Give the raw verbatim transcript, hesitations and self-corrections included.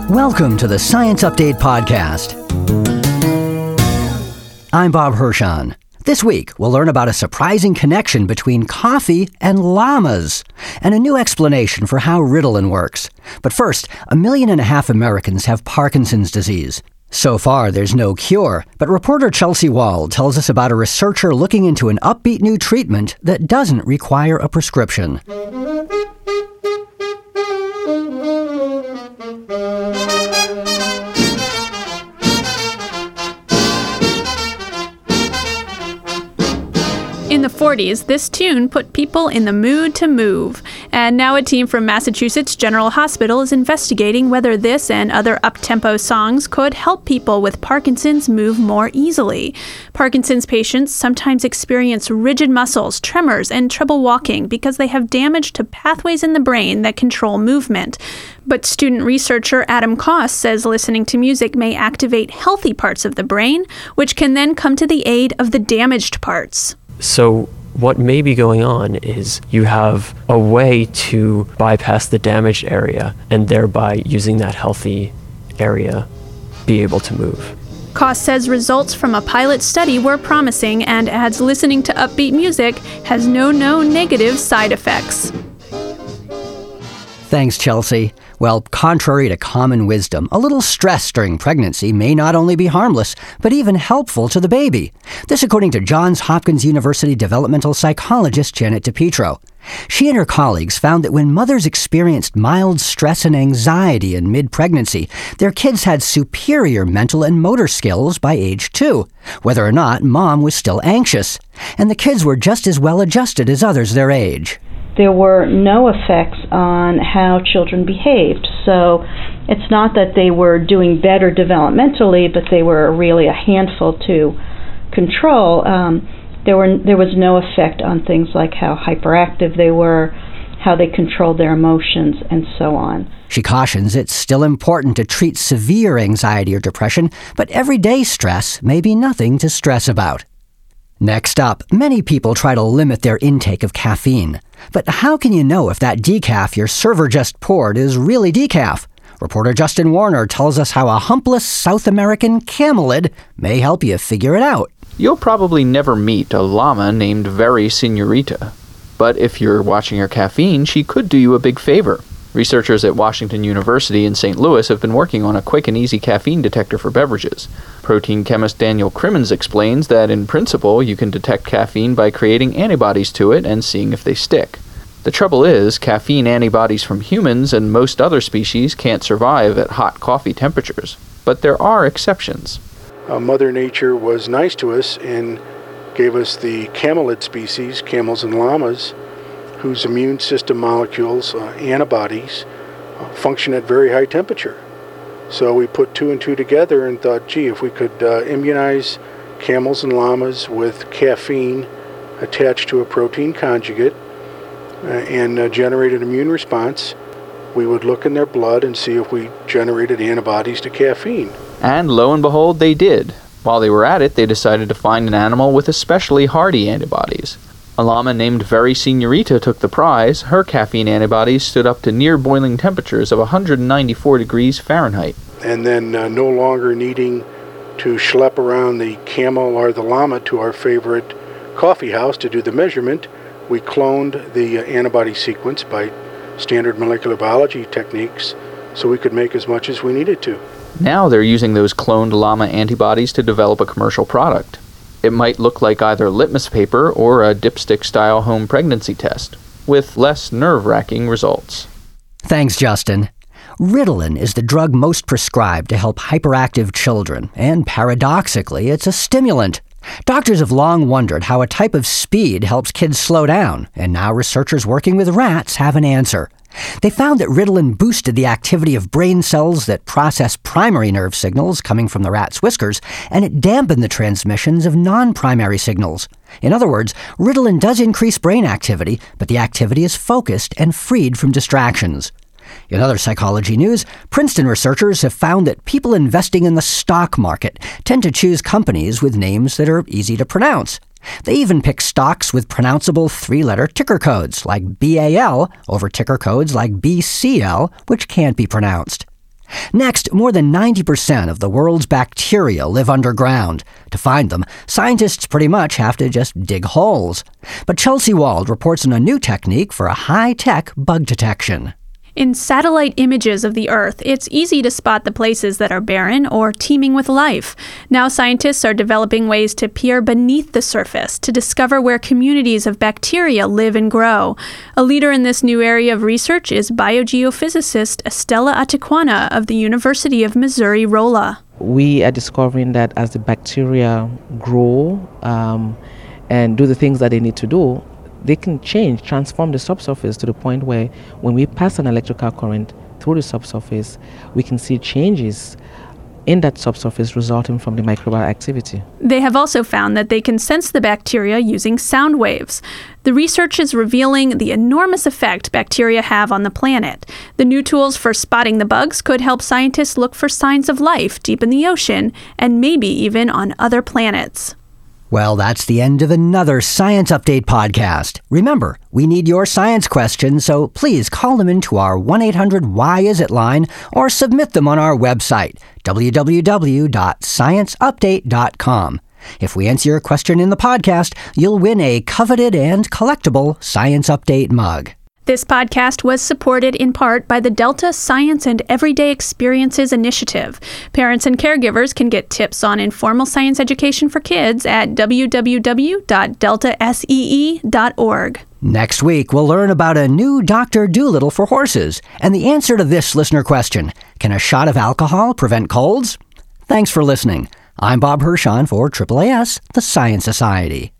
Welcome to the Science Update Podcast. I'm Bob Hirschon. This week, we'll learn about a surprising connection between coffee and llamas, and a new explanation for how Ritalin works. But first, a million and a half Americans have Parkinson's disease. So far, there's no cure, but reporter Chelsea Wald tells us about a researcher looking into an upbeat new treatment that doesn't require a prescription. In the forties, this tune put people in the mood to move. And now a team from Massachusetts General Hospital is investigating whether this and other up-tempo songs could help people with Parkinson's move more easily. Parkinson's patients sometimes experience rigid muscles, tremors, and trouble walking because they have damage to pathways in the brain that control movement. But student researcher Adam Koss says listening to music may activate healthy parts of the brain, which can then come to the aid of the damaged parts. So what may be going on is you have a way to bypass the damaged area and thereby, using that healthy area, be able to move. Koss says results from a pilot study were promising and adds listening to upbeat music has no known negative side effects. Thanks, Chelsea. Well, contrary to common wisdom, a little stress during pregnancy may not only be harmless, but even helpful to the baby. This according to Johns Hopkins University developmental psychologist Janet DiPietro. She and her colleagues found that when mothers experienced mild stress and anxiety in mid-pregnancy, their kids had superior mental and motor skills by age two, whether or not mom was still anxious. And the kids were just as well adjusted as others their age. There were no effects on how children behaved. So it's not that they were doing better developmentally, but they were really a handful to control. Um, there were there was no effect on things like how hyperactive they were, how they controlled their emotions, and so on. She cautions it's still important to treat severe anxiety or depression, but everyday stress may be nothing to stress about. Next up, many people try to limit their intake of caffeine. But how can you know if that decaf your server just poured is really decaf? Reporter Justin Warner tells us how a humpless South American camelid may help you figure it out. You'll probably never meet a llama named Very Senorita. But if you're watching her caffeine, she could do you a big favor. Researchers at Washington University in Saint Louis have been working on a quick and easy caffeine detector for beverages. Protein chemist Daniel Crimmins explains that in principle you can detect caffeine by creating antibodies to it and seeing if they stick. The trouble is, caffeine antibodies from humans and most other species can't survive at hot coffee temperatures. But there are exceptions. Uh, Mother Nature was nice to us and gave us the camelid species, camels and llamas, whose immune system molecules, uh, antibodies, uh, function at very high temperature. So we put two and two together and thought, gee, if we could uh, immunize camels and llamas with caffeine attached to a protein conjugate uh, and uh, generate an immune response, we would look in their blood and see if we generated antibodies to caffeine. And lo and behold, they did. While they were at it, they decided to find an animal with especially hardy antibodies. A llama named Very Senorita took the prize. Her caffeine antibodies stood up to near boiling temperatures of one hundred ninety-four degrees Fahrenheit. And then uh, no longer needing to schlep around the camel or the llama to our favorite coffee house to do the measurement, we cloned the uh, antibody sequence by standard molecular biology techniques so we could make as much as we needed to. Now they're using those cloned llama antibodies to develop a commercial product. It might look like either litmus paper or a dipstick-style home pregnancy test, with less nerve-wracking results. Thanks, Justin. Ritalin is the drug most prescribed to help hyperactive children, and paradoxically, it's a stimulant. Doctors have long wondered how a type of speed helps kids slow down, and now researchers working with rats have an answer. They found that Ritalin boosted the activity of brain cells that process primary nerve signals coming from the rat's whiskers, and it dampened the transmissions of non-primary signals. In other words, Ritalin does increase brain activity, but the activity is focused and freed from distractions. In other psychology news, Princeton researchers have found that people investing in the stock market tend to choose companies with names that are easy to pronounce. They even pick stocks with pronounceable three-letter ticker codes like B A L over ticker codes like B C L, which can't be pronounced. Next, more than ninety percent of the world's bacteria live underground. To find them, scientists pretty much have to just dig holes. But Chelsea Wald reports on a new technique for a high-tech bug detection. In satellite images of the Earth, it's easy to spot the places that are barren or teeming with life. Now scientists are developing ways to peer beneath the surface to discover where communities of bacteria live and grow. A leader in this new area of research is biogeophysicist Estela Atiquana of the University of Missouri-Rolla. We are discovering that as the bacteria grow um, and do the things that they need to do, they can change, transform the subsurface to the point where when we pass an electrical current through the subsurface, we can see changes in that subsurface resulting from the microbial activity. They have also found that they can sense the bacteria using sound waves. The research is revealing the enormous effect bacteria have on the planet. The new tools for spotting the bugs could help scientists look for signs of life deep in the ocean and maybe even on other planets. Well, that's the end of another Science Update podcast. Remember, we need your science questions, so please call them into our one eight hundred why is it line or submit them on our website, w w w dot science update dot com. If we answer your question in the podcast, you'll win a coveted and collectible Science Update mug. This podcast was supported in part by the Delta Science and Everyday Experiences Initiative. Parents and caregivers can get tips on informal science education for kids at w w w dot delta see dot org. Next week, we'll learn about a new Doctor Dolittle for horses and the answer to this listener question: can a shot of alcohol prevent colds? Thanks for listening. I'm Bob Hirschon for A A A S, the Science Society.